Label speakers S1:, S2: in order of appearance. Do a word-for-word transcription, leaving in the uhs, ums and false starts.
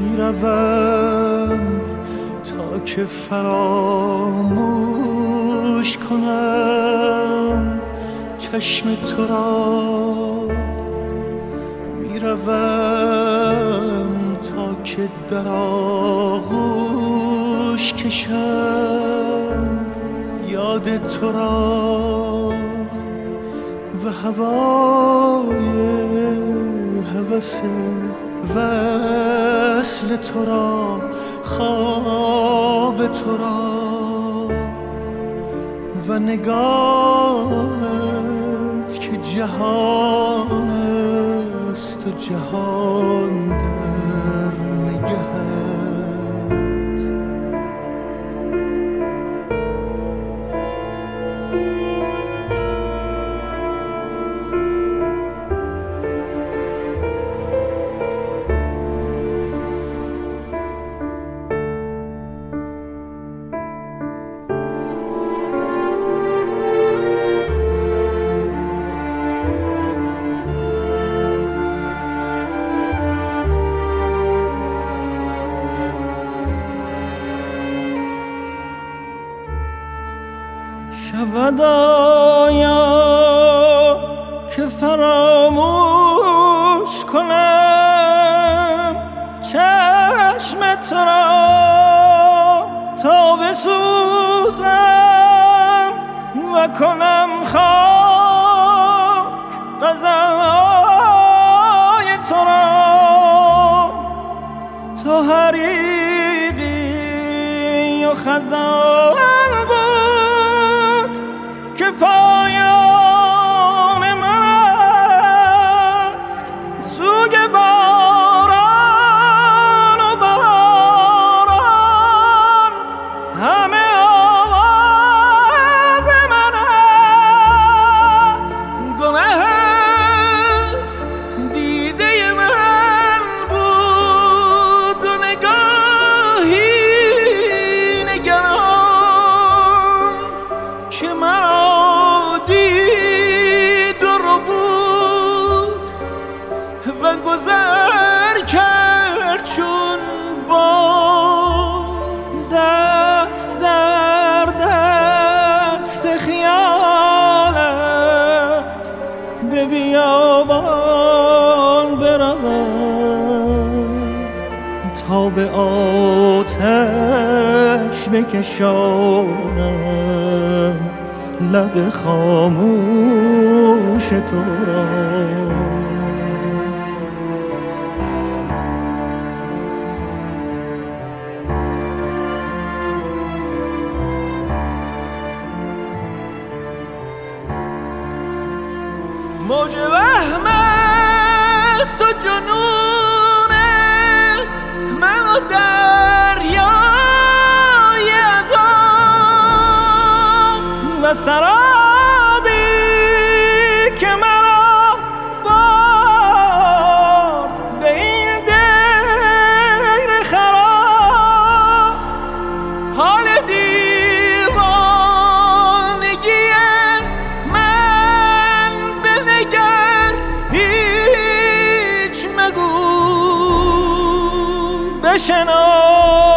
S1: میروم تا که فراموش کنم چشم تو را، میروم تا که در آغوش کشم یاد تو را و هوای هوس وصل تو را، خواب تو را و نگاهت که جهان است و جهان در نگهت.
S2: شود آیا که فراموش کنم چشم تو را تا بسوزم و کنم خاک غزلهای تو را، تو حریقی و خزان که پایان من است، سوگ باران و باران همه آواز من است. گناه از دیده من بود و نگاهی نگران که من و گذر کرد چون باد، دست در دست خیالت به بیابان بروم تا به آتش بکشانم لب خاموش تو را. موج وهم است و جنون من و دریای عذاب و سرابی که مرا برد به این دیر خراب. حال دیوانگی هیچ مگو بشنو